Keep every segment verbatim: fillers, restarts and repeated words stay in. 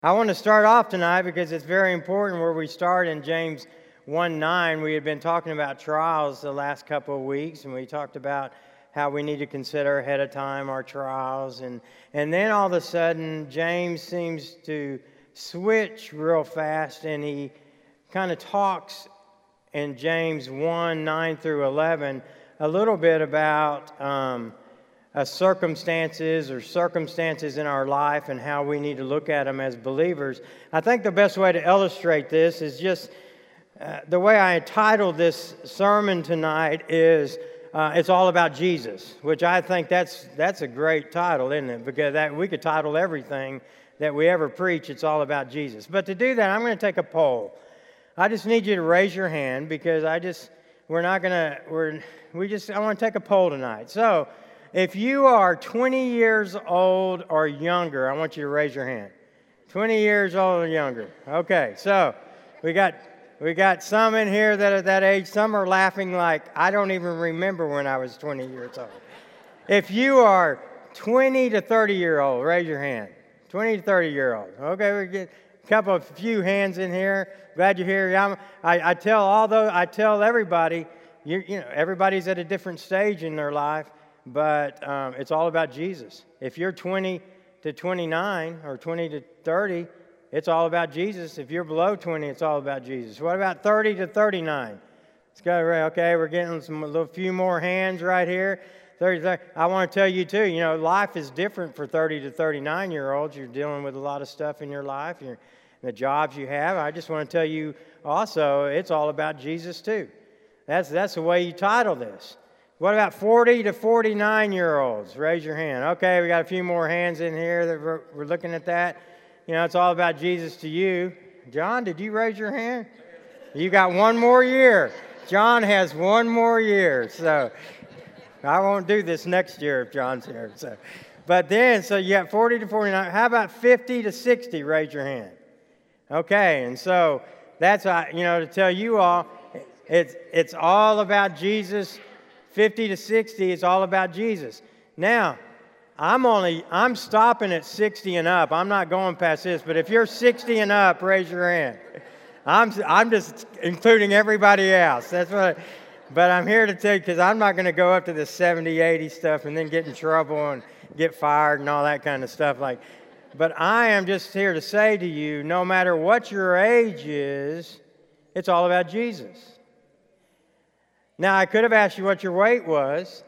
I want to start off tonight because it's very important where we start in James one nine. We had been talking about trials the last couple of weeks, and we talked about how we need to consider ahead of time our trials. And, and then all of a sudden, James seems to switch real fast, and he kind of talks in James one nine through eleven a little bit about um, Uh, circumstances or circumstances in our life and how we need to look at them as believers. I think the best way to illustrate this is just uh, the way I entitled this sermon tonight is uh, It's All About Jesus, which I think that's that's a great title, isn't it? Because that, we could title everything that we ever preach, It's All About Jesus. But to do that, I'm going to take a poll. I just need you to raise your hand because I just, we're not going to, we're, we just, I want to take a poll tonight. So, if you are twenty years old or younger, I want you to raise your hand. twenty years old or younger. Okay, so we got we got some in here that are that age. Some are laughing like, I don't even remember when I was twenty years old. If you are twenty to thirty year old, raise your hand. twenty to thirty year old. Okay, we get a couple of few hands in here. Glad you're here. I'm, I, I tell all those, I tell everybody, you, you know, everybody's at a different stage in their life. But um, it's all about Jesus. If you're twenty to twenty-nine or twenty to thirty, it's all about Jesus. If you're below twenty, it's all about Jesus. What about thirty to thirty-nine? Let's go. Okay, we're getting some a little few more hands right here. thirty, thirty. I want to tell you too. You know, life is different for thirty to thirty-nine year olds. You're dealing with a lot of stuff in your life. You're, the jobs you have. I just want to tell you also, it's all about Jesus too. That's that's the way you title this. What about forty to forty-nine year olds? Raise your hand. Okay, we got a few more hands in here that we're, we're looking at that. You know, it's all about Jesus to you. John, did you raise your hand? You got one more year. John has one more year. So I won't do this next year if John's here. So, but then, so you got forty to forty-nine. How about fifty to sixty? Raise your hand. Okay, and so that's, you know, to tell you all, it's it's all about Jesus. fifty to sixty, it's all about Jesus. Now, I'm only, I'm stopping at sixty and up. I'm not going past this, but if you're sixty and up, raise your hand. I'm I'm just including everybody else. That's what, I, but I'm here to tell you, because I'm not going to go up to the seventy, eighty stuff and then get in trouble and get fired and all that kind of stuff. Like, but I am just here to say to you, no matter what your age is, it's all about Jesus. Now, I could have asked you what your weight was,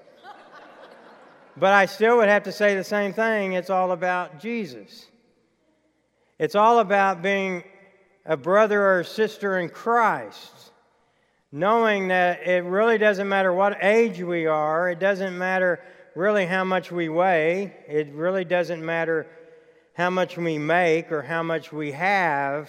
but I still would have to say the same thing. It's all about Jesus. It's all about being a brother or a sister in Christ, knowing that it really doesn't matter what age we are. It doesn't matter really how much we weigh. It really doesn't matter how much we make or how much we have.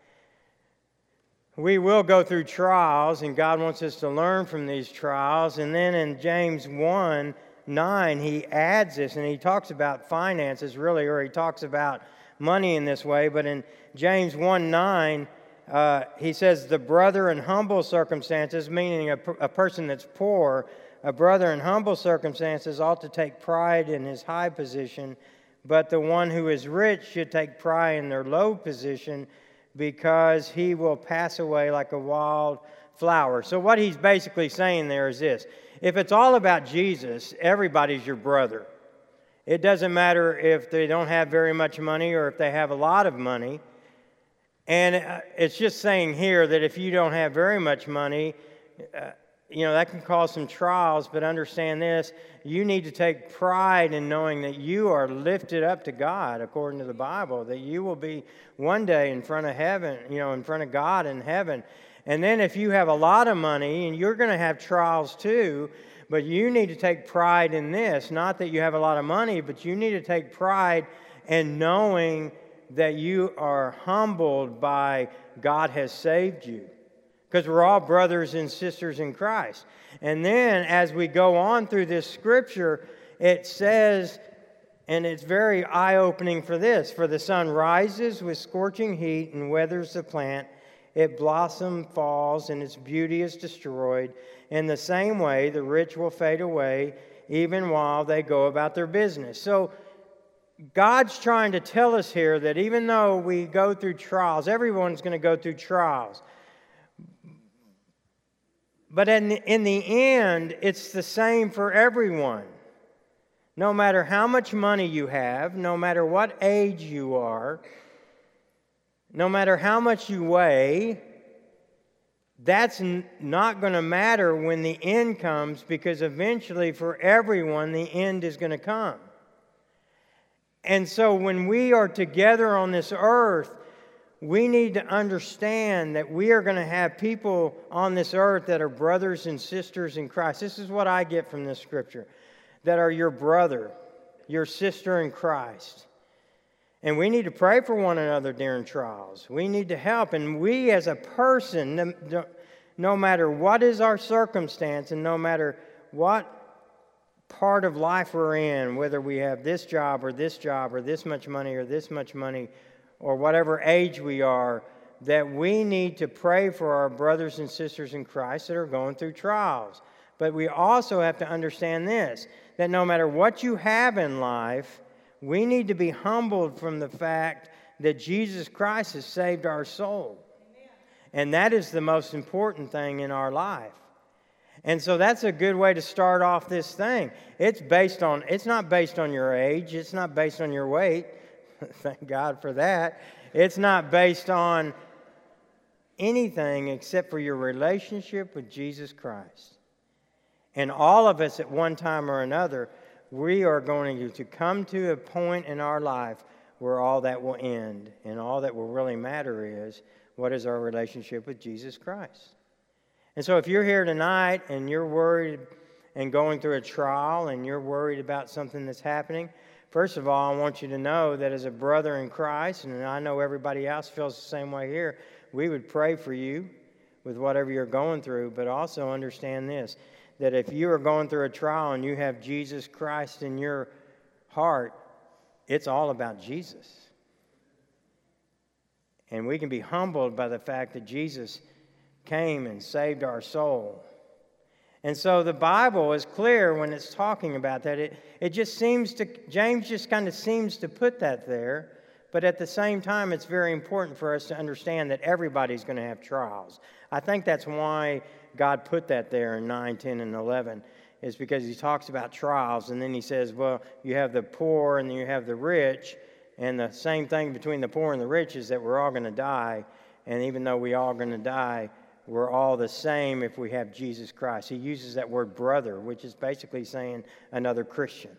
We will go through trials, and God wants us to learn from these trials. And then in James one nine, he adds this, and he talks about finances, really, or he talks about money in this way. But in James one nine, uh, he says, the brother in humble circumstances, meaning a, a person that's poor, a brother in humble circumstances ought to take pride in his high position, but the one who is rich should take pride in their low position, because he will pass away like a wild flower. So what he's basically saying there is this. If it's all about Jesus, everybody's your brother. It doesn't matter if they don't have very much money or if they have a lot of money. And it's just saying here that if you don't have very much money, uh, you know, that can cause some trials, but understand this, you need to take pride in knowing that you are lifted up to God, according to the Bible, that you will be one day in front of heaven, you know, in front of God in heaven. And then if you have a lot of money, and you're going to have trials too, but you need to take pride in this, not that you have a lot of money, but you need to take pride in knowing that you are humbled by God has saved you. Because we're all brothers and sisters in Christ. And then as we go on through this scripture, it says, and it's very eye-opening for this, for the sun rises with scorching heat and weathers the plant, it blossom falls and its beauty is destroyed. In the same way, the rich will fade away even while they go about their business. So God's trying to tell us here that even though we go through trials, everyone's going to go through trials. But in the, in the end, it's the same for everyone. No matter how much money you have, no matter what age you are, no matter how much you weigh, that's n- not going to matter when the end comes, because eventually for everyone the end is going to come. And so when we are together on this earth, we need to understand that we are going to have people on this earth that are brothers and sisters in Christ. This is what I get from this scripture, that are your brother, your sister in Christ. And we need to pray for one another during trials. We need to help. And we as a person, no, no matter what is our circumstance and no matter what part of life we're in, whether we have this job or this job or this much money or this much money or whatever age we are, that we need to pray for our brothers and sisters in Christ that are going through trials. But we also have to understand this, that no matter what you have in life, we need to be humbled from the fact that Jesus Christ has saved our soul. Amen. And that is the most important thing in our life. And so that's a good way to start off this thing. It's based on, it's not based on your age. It's not based on your weight. Thank God for that. It's not based on anything except for your relationship with Jesus Christ. And all of us at one time or another, we are going to come to a point in our life where all that will end. And all that will really matter is, what is our relationship with Jesus Christ? And so if you're here tonight and you're worried and going through a trial and you're worried about something that's happening, first of all, I want you to know that as a brother in Christ, and I know everybody else feels the same way here, we would pray for you with whatever you're going through, but also understand this, that if you are going through a trial and you have Jesus Christ in your heart, it's all about Jesus. And we can be humbled by the fact that Jesus came and saved our soul. And so the Bible is clear when it's talking about that. It, it just seems to, James just kind of seems to put that there. But at the same time, it's very important for us to understand that everybody's going to have trials. I think that's why God put that there in nine, ten, and eleven, is because he talks about trials. And then he says, well, you have the poor and then you have the rich. And the same thing between the poor and the rich is that we're all going to die. And even though we're all going to die, we're all the same if we have Jesus Christ. He uses that word brother, which is basically saying another Christian.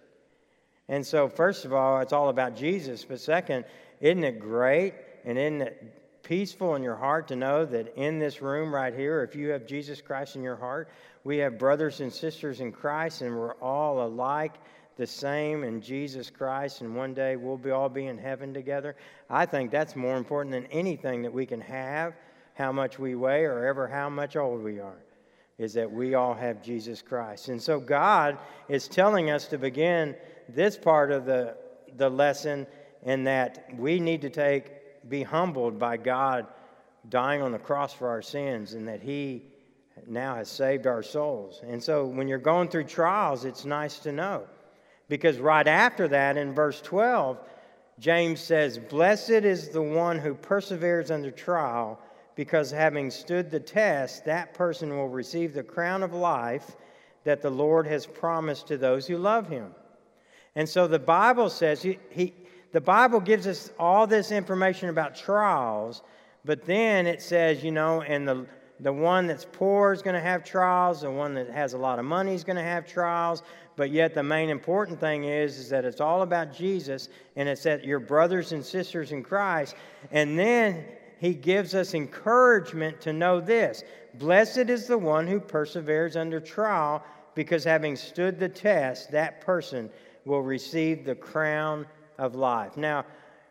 And so, first of all, it's all about Jesus. But second, isn't it great and isn't it peaceful in your heart to know that in this room right here, if you have Jesus Christ in your heart, we have brothers and sisters in Christ, and we're all alike, the same in Jesus Christ, and one day we'll be all be in heaven together. I think that's more important than anything that we can have, how much we weigh, or ever how much old we are, is that we all have Jesus Christ. And so God is telling us to begin this part of the, the lesson in that we need to take, be humbled by God dying on the cross for our sins, and that he now has saved our souls. And so when you're going through trials, it's nice to know. Because right after that, in verse twelve, James says, "Blessed is the one who perseveres under trial, because having stood the test, that person will receive the crown of life that the Lord has promised to those who love him." And so the Bible says, he, he, the Bible gives us all this information about trials, but then it says, you know, and the, the one that's poor is going to have trials, the one that has a lot of money is going to have trials, but yet the main important thing is, is that it's all about Jesus, and it's that your brothers and sisters in Christ. And then he gives us encouragement to know this: blessed is the one who perseveres under trial, because having stood the test, that person will receive the crown of life. Now,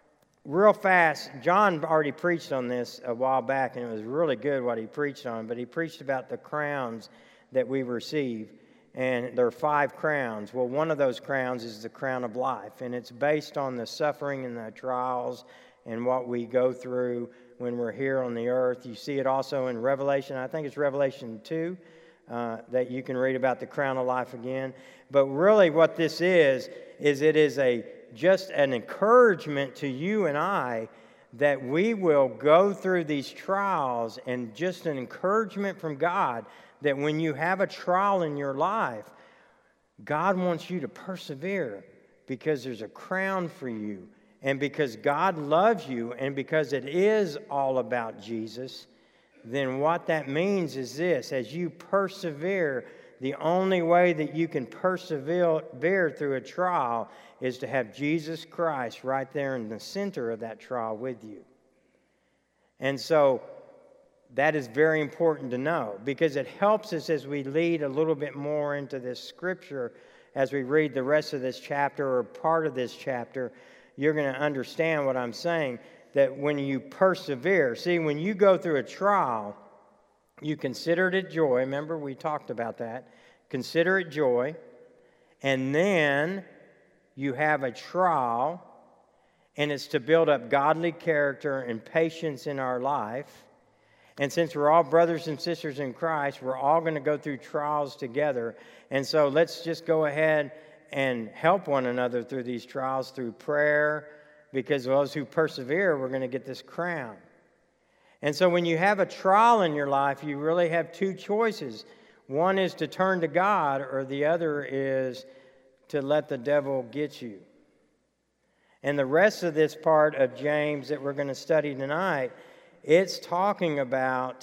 real fast, John already preached on this a while back, and it was really good what he preached on, but he preached about the crowns that we receive, and there are five crowns. Well, one of those crowns is the crown of life, and it's based on the suffering and the trials and what we go through when we're here on the earth. You see it also in Revelation. I think it's Revelation two, uh, that you can read about the crown of life again. But really what this is, is it is a just an encouragement to you and I that we will go through these trials, and just an encouragement from God that when you have a trial in your life, God wants you to persevere because there's a crown for you, and because God loves you, and because it is all about Jesus. Then what that means is this: as you persevere, the only way that you can persevere through a trial is to have Jesus Christ right there in the center of that trial with you. And so that is very important to know, because it helps us as we lead a little bit more into this scripture. As we read the rest of this chapter, or part of this chapter, you're going to understand what I'm saying, that when you persevere, see, when you go through a trial, you consider it joy. Remember, we talked about that. Consider it joy. And then you have a trial, and it's to build up godly character and patience in our life. And since we're all brothers and sisters in Christ, we're all going to go through trials together. And so let's just go ahead and help one another through these trials through prayer, because those who persevere, we're going to get this crown. And so when you have a trial in your life, you really have two choices. One is to turn to God, or the other is to let the devil get you. And the rest of this part of James that we're going to study tonight, it's talking about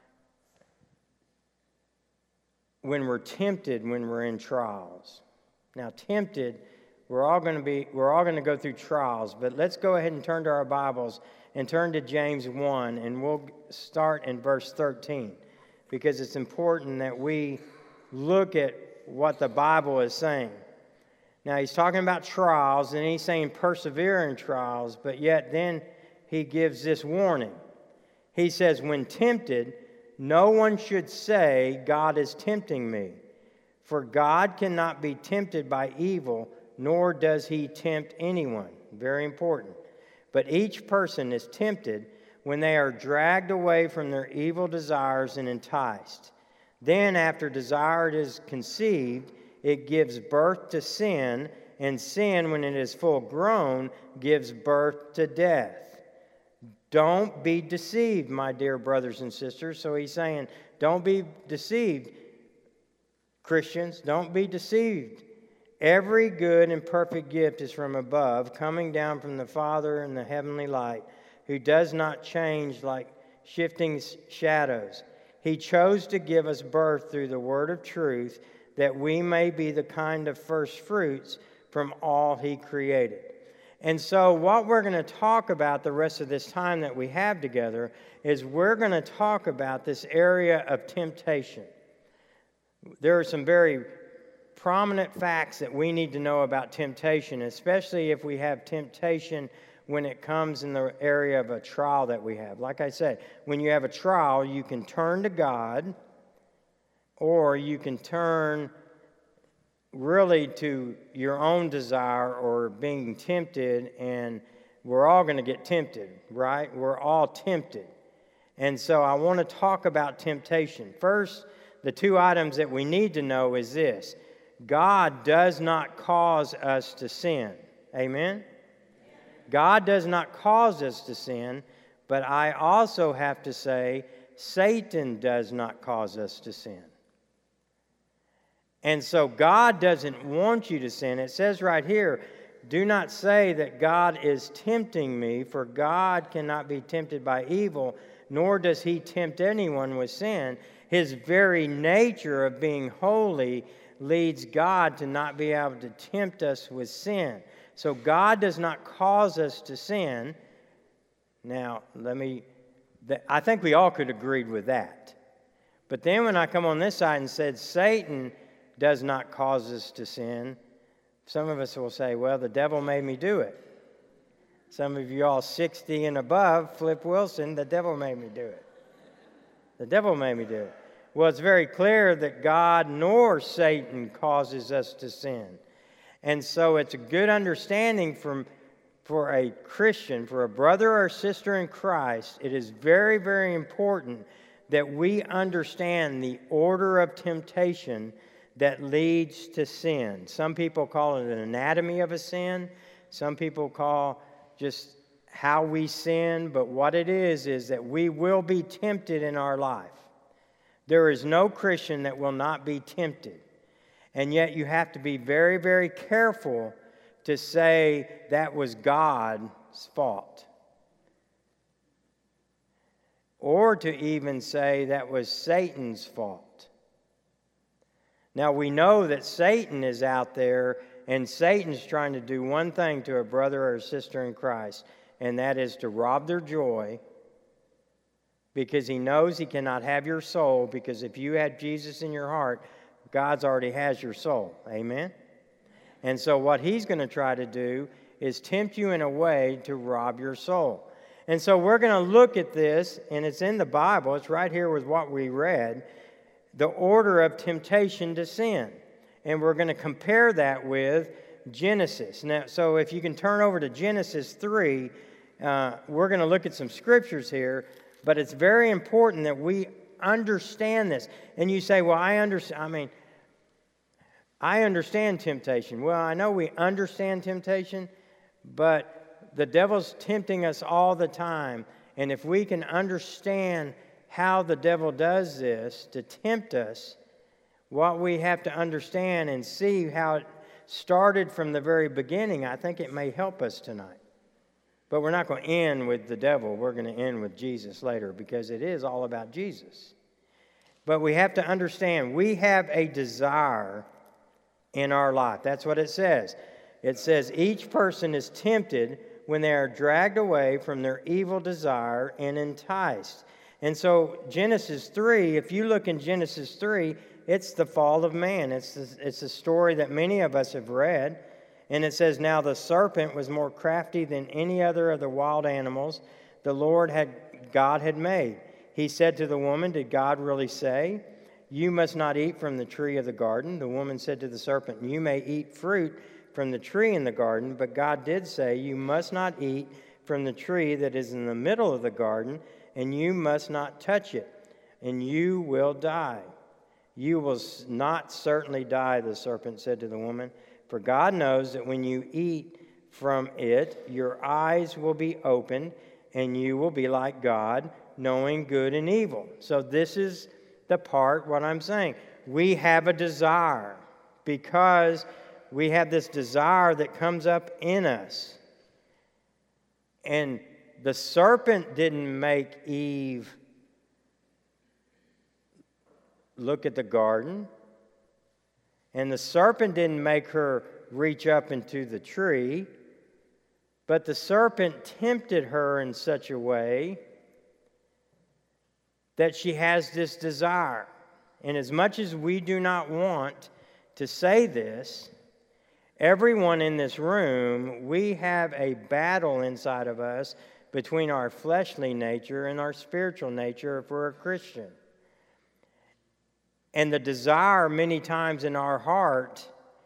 when we're tempted, when we're in trials. Now, tempted, we're all going to be, we're all going to go through trials, but let's go ahead and turn to our Bibles and turn to James one, and we'll start in verse thirteen, because it's important that we look at what the Bible is saying. Now, he's talking about trials, and he's saying persevere in trials, but yet then he gives this warning. He says, when tempted, no one should say, God is tempting me. For God cannot be tempted by evil, nor does he tempt anyone. Very important. But each person is tempted when they are dragged away from their evil desires and enticed. Then, after desire is conceived, it gives birth to sin, and sin, when it is full grown, gives birth to death. Don't be deceived, my dear brothers and sisters. So he's saying, don't be deceived, Christians. Don't be deceived. Every good and perfect gift is from above, coming down from the Father in the heavenly light, who does not change like shifting shadows. He chose to give us birth through the word of truth, that we may be the kind of first fruits from all he created. And so what we're going to talk about the rest of this time that we have together is we're going to talk about this area of temptation. There are some very prominent facts that we need to know about temptation, especially if we have temptation when it comes in the area of a trial that we have. Like I said, when you have a trial, you can turn to God, or you can turn really to your own desire or being tempted, and we're all going to get tempted, right? We're all tempted. And so I want to talk about temptation. First, the two items that we need to know is this: God does not cause us to sin. Amen? God does not cause us to sin, but I also have to say Satan does not cause us to sin. And so God doesn't want you to sin. It says right here, do not say that God is tempting me, for God cannot be tempted by evil, nor does he tempt anyone with sin. His very nature of being holy leads God to not be able to tempt us with sin. So God does not cause us to sin. Now, let me, I think we all could agree with that. But then when I come on this side and said Satan does not cause us to sin, some of us will say, well, the devil made me do it. Some of you all sixty and above, Flip Wilson, the devil made me do it. The devil made me do it. Well, it's very clear that God nor Satan causes us to sin. And so it's a good understanding from, for a Christian, for a brother or sister in Christ, it is very, very important that we understand the order of temptation that leads to sin. Some people call it an anatomy of a sin. Some people call just how we sin, but what it is is that we will be tempted in our life. There is no Christian that will not be tempted. And yet you have to be very, very careful to say that was God's fault. Or to even say that was Satan's fault. Now we know that Satan is out there, and Satan's trying to do one thing to a brother or a sister in Christ, and that is to rob their joy, because he knows he cannot have your soul, because if you had Jesus in your heart, God's already has your soul. Amen? And so what he's going to try to do is tempt you in a way to rob your soul. And so we're going to look at this, and it's in the Bible. It's right here with what we read, the order of temptation to sin. And we're going to compare that with Genesis. Now, so if you can turn over to Genesis three, uh, we're going to look at some scriptures here, but it's very important that we understand this. And you say, well, I understand, I mean, I understand temptation. Well, I know we understand temptation, but the devil's tempting us all the time. And if we can understand how the devil does this to tempt us, what we have to understand and see how it started from the very beginning, I think it may help us tonight. But we're not going to end with the devil. We're going to end with Jesus later, because it is all about Jesus. But we have to understand we have a desire in our life. That's what it says. It says each person is tempted when they are dragged away from their evil desire and enticed. And so Genesis three, if you look in Genesis three, it's the fall of man. It's the, it's a story that many of us have read. And it says, now the serpent was more crafty than any other of the wild animals the Lord had, God had made. He said to the woman, did God really say, you must not eat from the tree of the garden? The woman said to the serpent, you may eat fruit from the tree in the garden, but God did say, you must not eat from the tree that is in the middle of the garden, and you must not touch it, and you will die. You will not certainly die, the serpent said to the woman, for God knows that when you eat from it, your eyes will be opened, and you will be like God, knowing good and evil. So this is the part, what I'm saying. We have a desire, because we have this desire that comes up in us. And the serpent didn't make Eve look at the garden. And the serpent didn't make her reach up into the tree. But the serpent tempted her in such a way that she has this desire. And as much as we do not want to say this, everyone in this room, we have a battle inside of us between our fleshly nature and our spiritual nature if we're a Christian. And the desire many times in our heart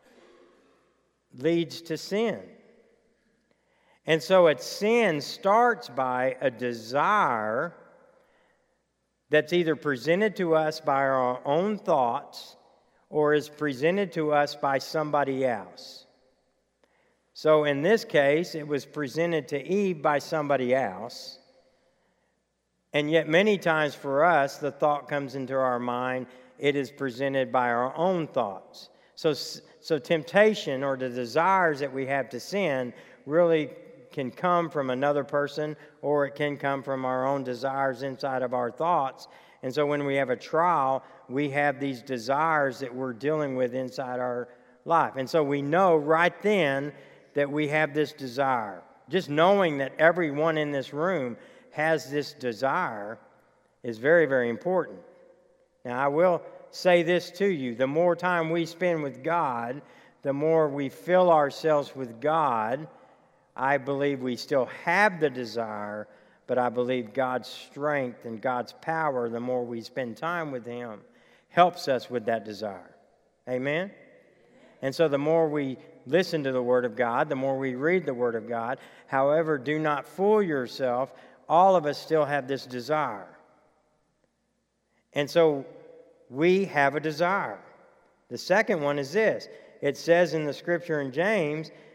leads to sin. And so a sin starts by a desire that's either presented to us by our own thoughts or is presented to us by somebody else. So in this case, it was presented to Eve by somebody else. And yet many times for us, the thought comes into our mind, it is presented by our own thoughts. So, so temptation or the desires that we have to sin really can come from another person, or it can come from our own desires inside of our thoughts. And so when we have a trial, we have these desires that we're dealing with inside our life. And so we know right then that we have this desire. Just knowing that everyone in this room has this desire is very, very important. Now, I will say this to you. The more time we spend with God, the more we fill ourselves with God. I believe we still have the desire, but I believe God's strength and God's power, the more we spend time with Him, helps us with that desire. Amen? And so the more we listen to the Word of God, the more we read the Word of God. However, do not fool yourself. All of us still have this desire. And so we have a desire. The second one is this. It says in the scripture in James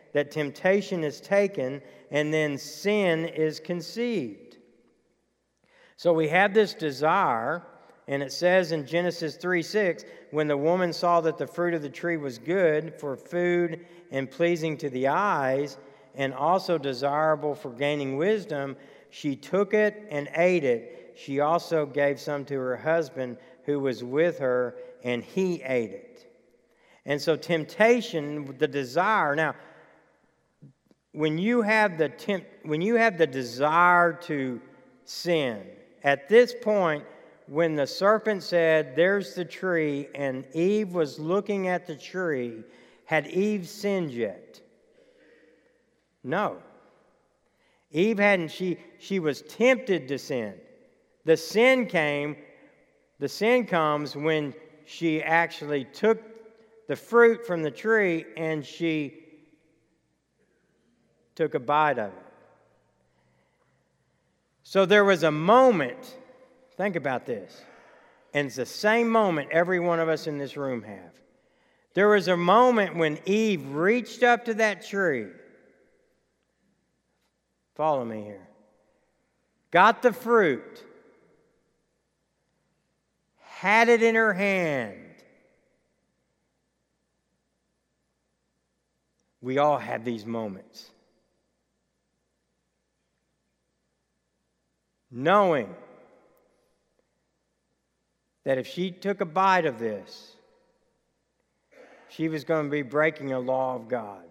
that temptation is taken, and then sin is conceived. So we have this desire, and it says in Genesis three six, when the woman saw that the fruit of the tree was good for food and pleasing to the eyes, and also desirable for gaining wisdom, she took it and ate it. She also gave some to her husband who was with her, and he ate it. And so temptation, the desire. Now, when you have the temp, when you have the desire to sin, at this point, when the serpent said, "There's the tree," and Eve was looking at the tree, had Eve sinned yet? No. Eve hadn't. She she was tempted to sin. The sin came. The sin comes when she actually took the fruit from the tree and she took a bite of it. So there was a moment, think about this, and it's the same moment every one of us in this room have. There was a moment when Eve reached up to that tree. Follow me here. Got the fruit. Had it in her hand. We all have these moments. Knowing that if she took a bite of this, she was going to be breaking a law of God.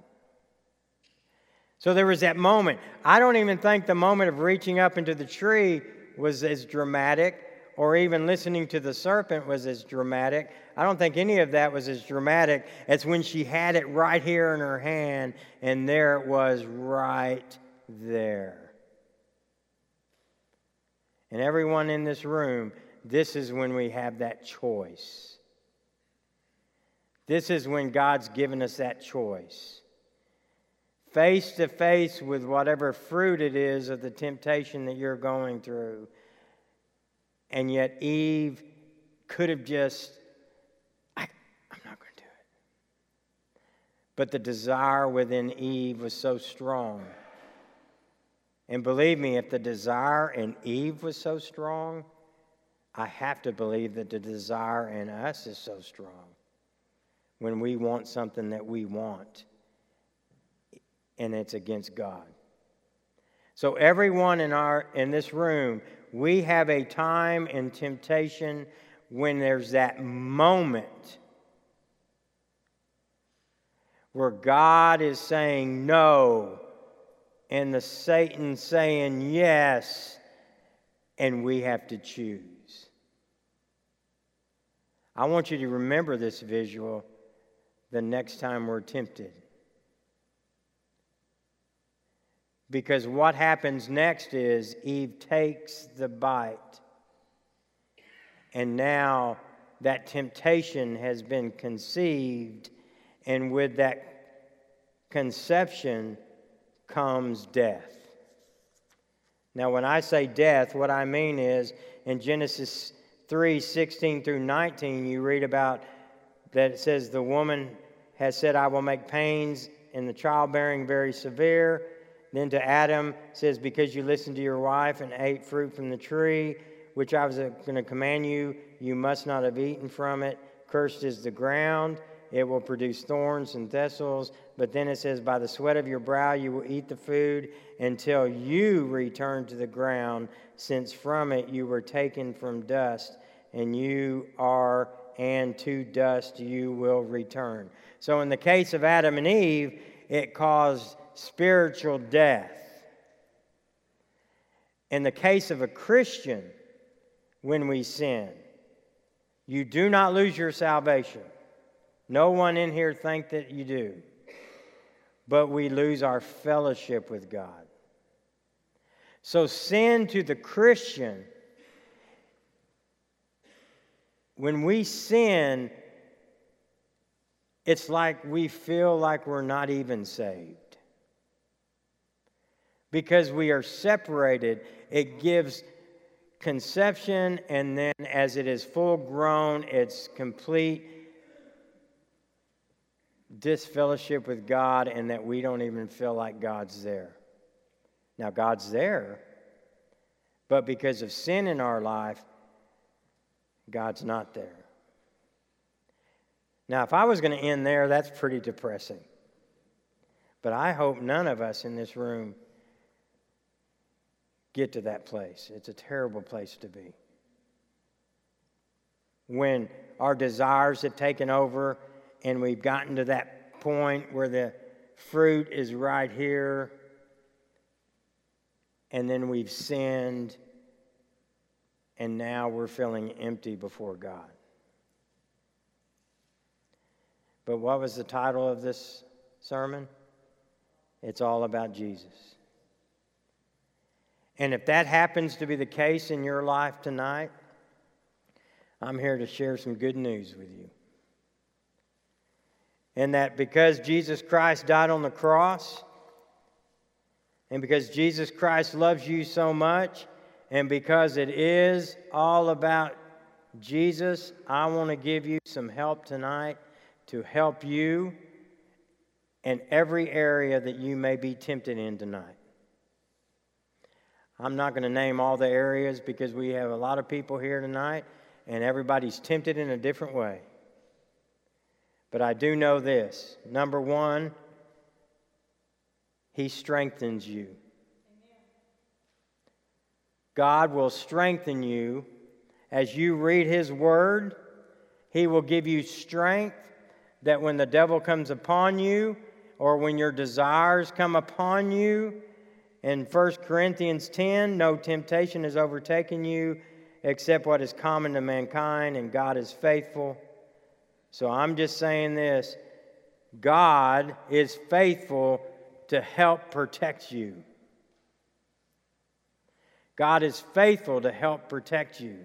So there was that moment. I don't even think the moment of reaching up into the tree was as dramatic, or even listening to the serpent was as dramatic. I don't think any of that was as dramatic as when she had it right here in her hand, and there it was right there. And everyone in this room, this is when we have that choice. This is when God's given us that choice. Face to face with whatever fruit it is of the temptation that you're going through. And yet Eve could have just, I, I'm not going to do it. But the desire within Eve was so strong. And believe me, if the desire in Eve was so strong, I have to believe that the desire in us is so strong. When we want something that we want, and it's against God. So everyone in our in this room, we have a time in temptation when there's that moment where God is saying no, and the Satan saying yes, and we have to choose. I want you to remember this visual the next time we're tempted. Because what happens next is Eve takes the bite, and now that temptation has been conceived, and with that conception comes death. Now, when I say death, what I mean is in Genesis three sixteen through nineteen, you read about that it says the woman has said, "I will make pains in the childbearing very severe." Then to Adam, it says, "Because you listened to your wife and ate fruit from the tree, which I was going to command you, you must not have eaten from it. Cursed is the ground. It will produce thorns and thistles." But then it says, "By the sweat of your brow you will eat the food until you return to the ground, since from it you were taken from dust, and you are, and to dust you will return." So in the case of Adam and Eve, it caused spiritual death. In the case of a Christian, when we sin, you do not lose your salvation. No one in here think that you do. But we lose our fellowship with God. So sin to the Christian, when we sin, it's like we feel like we're not even saved. Because we are separated, it gives conception, and then as it is full grown, it's complete disfellowship with God and that we don't even feel like God's there. Now, God's there, but because of sin in our life, God's not there. Now, if I was going to end there, that's pretty depressing. But I hope none of us in this room get to that place. It's a terrible place to be. When our desires have taken over and we've gotten to that point where the fruit is right here, and then we've sinned, and now we're feeling empty before God. But what was the title of this sermon? It's all about Jesus. And if that happens to be the case in your life tonight, I'm here to share some good news with you. And that because Jesus Christ died on the cross, and because Jesus Christ loves you so much, and because it is all about Jesus, I want to give you some help tonight to help you in every area that you may be tempted in tonight. I'm not going to name all the areas because we have a lot of people here tonight, and everybody's tempted in a different way. But I do know this. Number one, He strengthens you. God will strengthen you as you read His Word. He will give you strength that when the devil comes upon you or when your desires come upon you, in First Corinthians ten, no temptation has overtaken you except what is common to mankind, and God is faithful. So I'm just saying this. God is faithful to help protect you. God is faithful to help protect you.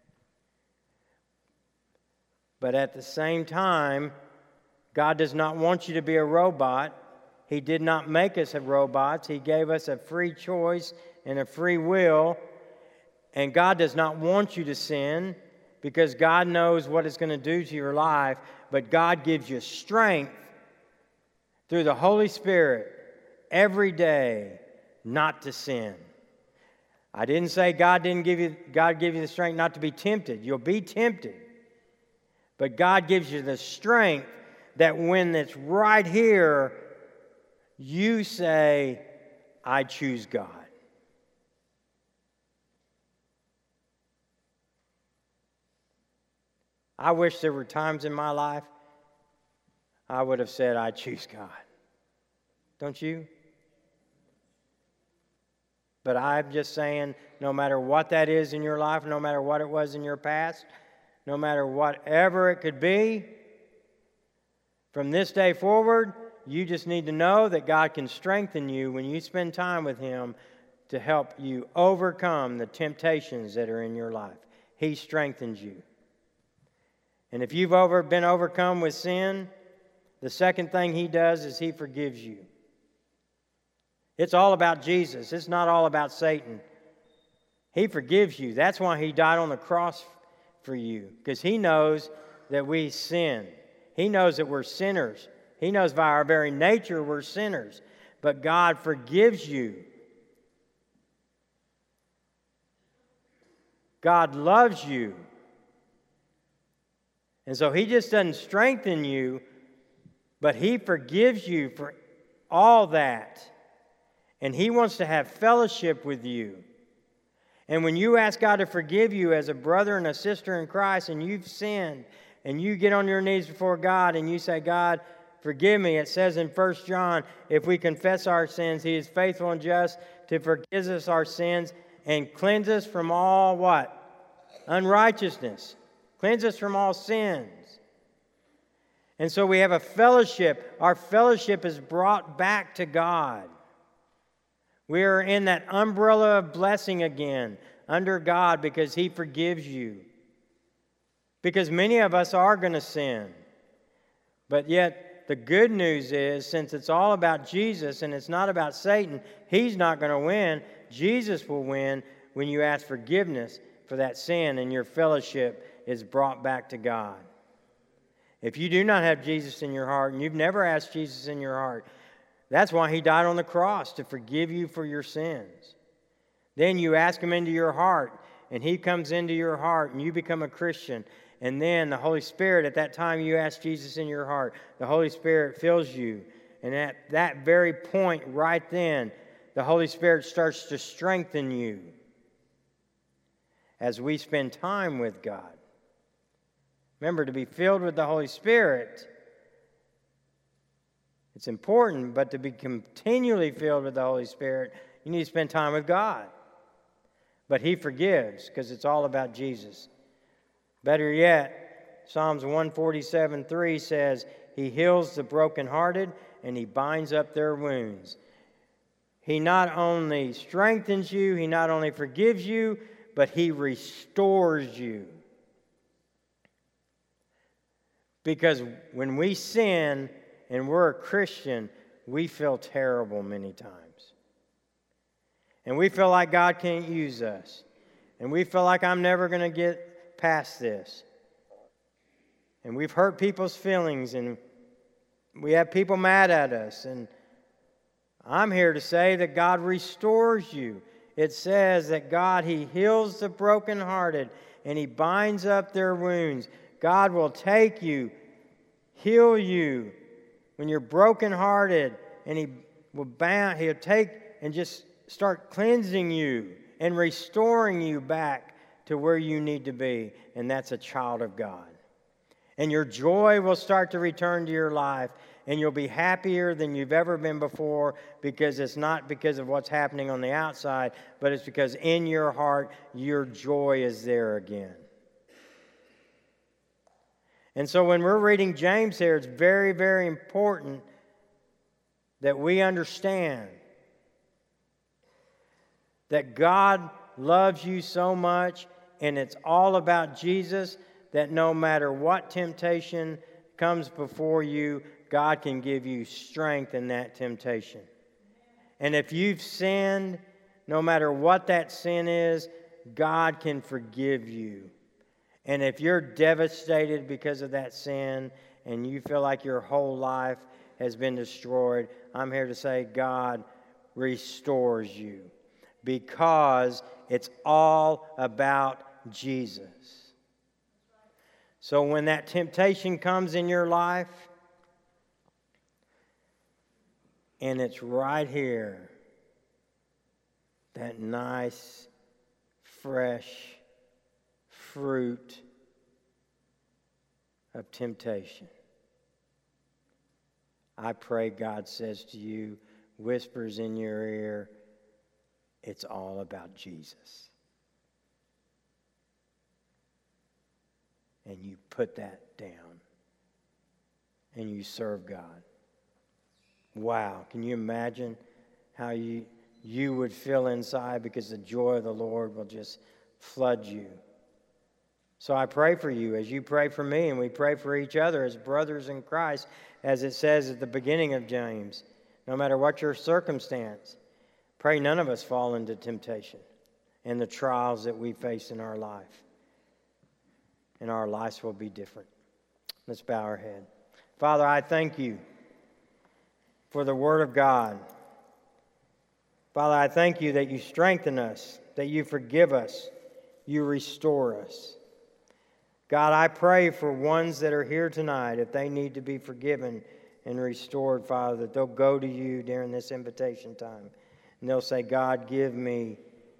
But at the same time, God does not want you to be a robot. He did not make us robots. He gave us a free choice and a free will. And God does not want you to sin because God knows what it's going to do to your life. But God gives you strength through the Holy Spirit every day not to sin. I didn't say God didn't give you, God give you the strength not to be tempted. You'll be tempted. But God gives you the strength that when it's right here, you say, I choose God. I wish there were times in my life I would have said, I choose God. Don't you? But I'm just saying, no matter what that is in your life, no matter what it was in your past, no matter whatever it could be, from this day forward, you just need to know that God can strengthen you when you spend time with Him to help you overcome the temptations that are in your life. He strengthens you. And if you've over, been overcome with sin, the second thing He does is He forgives you. It's all about Jesus. It's not all about Satan. He forgives you. That's why He died on the cross for you, because He knows that we sin. He knows that we're sinners. He knows by our very nature we're sinners. But God forgives you. God loves you. And so He just doesn't strengthen you, but He forgives you for all that. And He wants to have fellowship with you. And when you ask God to forgive you as a brother and a sister in Christ, and you've sinned, and you get on your knees before God and you say, God, forgive me. It says in First John, if we confess our sins, He is faithful and just to forgive us our sins and cleanse us from all what? Unrighteousness. Cleanse us from all sins. And so we have a fellowship. Our fellowship is brought back to God. We are in that umbrella of blessing again under God because He forgives you. Because many of us are going to sin. But yet the good news is, since it's all about Jesus and it's not about Satan, He's not going to win. Jesus will win when you ask forgiveness for that sin and your fellowship is brought back to God. If you do not have Jesus in your heart and you've never asked Jesus in your heart, that's why he died on the cross, to forgive you for your sins. Then you ask him into your heart, and he comes into your heart, and you become a Christian. And then the Holy Spirit, at that time you ask Jesus in your heart, the Holy Spirit fills you. And at that very point, right then, the Holy Spirit starts to strengthen you as we spend time with God. Remember, to be filled with the Holy Spirit, it's important, but to be continually filled with the Holy Spirit, you need to spend time with God. But he forgives, because it's all about Jesus. Better yet, Psalms one forty-seven three says, he heals the brokenhearted and he binds up their wounds. He not only strengthens you, he not only forgives you, but he restores you. Because when we sin and we're a Christian, we feel terrible many times. And we feel like God can't use us. And we feel like I'm never going to get past this. And we've hurt people's feelings, and we have people mad at us. And I'm here to say that God restores you. It says that God, he heals the brokenhearted, and he binds up their wounds. God will take you, heal you when you're brokenhearted, and he will bound, he'll take and just start cleansing you and restoring you back to where you need to be, and that's a child of God. And your joy will start to return to your life, and you'll be happier than you've ever been before, because it's not because of what's happening on the outside, but it's because in your heart, your joy is there again. And so when we're reading James here, it's very, very important that we understand that God loves you so much, and it's all about Jesus, that no matter what temptation comes before you, God can give you strength in that temptation. And if you've sinned, no matter what that sin is, God can forgive you. And if you're devastated because of that sin and you feel like your whole life has been destroyed, I'm here to say God restores you, because it's all about Jesus. So when that temptation comes in your life, and it's right here, that nice, fresh fruit of temptation, I pray God says to you, whispers in your ear, it's all about Jesus. And you put that down and you serve God. Wow, can you imagine how you, you would feel inside, because the joy of the Lord will just flood you. So I pray for you as you pray for me, and we pray for each other as brothers in Christ, as it says at the beginning of James. No matter what your circumstance, pray none of us fall into temptation and the trials that we face in our life. And our lives will be different. Let's bow our head. Father, I thank you for the Word of God. Father, I thank you that you strengthen us, that you forgive us, you restore us. God, I pray for ones that are here tonight, if they need to be forgiven and restored, Father, that they'll go to you during this invitation time. And they'll say, God, give me.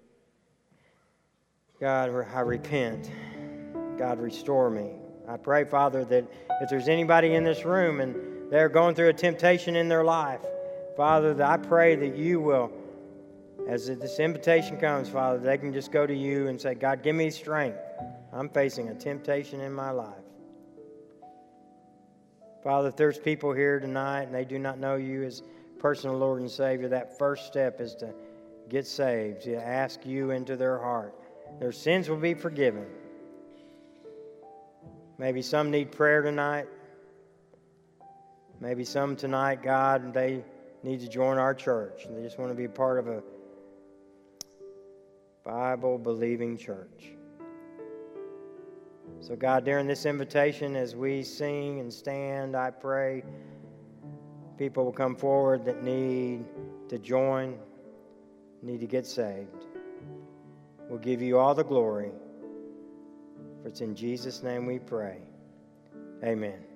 God, I repent. God, restore me. I pray, Father, that if there's anybody in this room and they're going through a temptation in their life, Father, that I pray that you will, as this invitation comes, Father, they can just go to you and say, God, give me strength. I'm facing a temptation in my life. Father, if there's people here tonight and they do not know you as personal Lord and Savior, that first step is to get saved, to ask you into their heart. Their sins will be forgiven. Maybe some need prayer tonight. Maybe some tonight, God, they need to join our church. They just want to be a part of a Bible-believing church. So God, during this invitation, as we sing and stand, I pray people will come forward that need to join, need to get saved. We'll give you all the glory. For it's in Jesus' name we pray. Amen.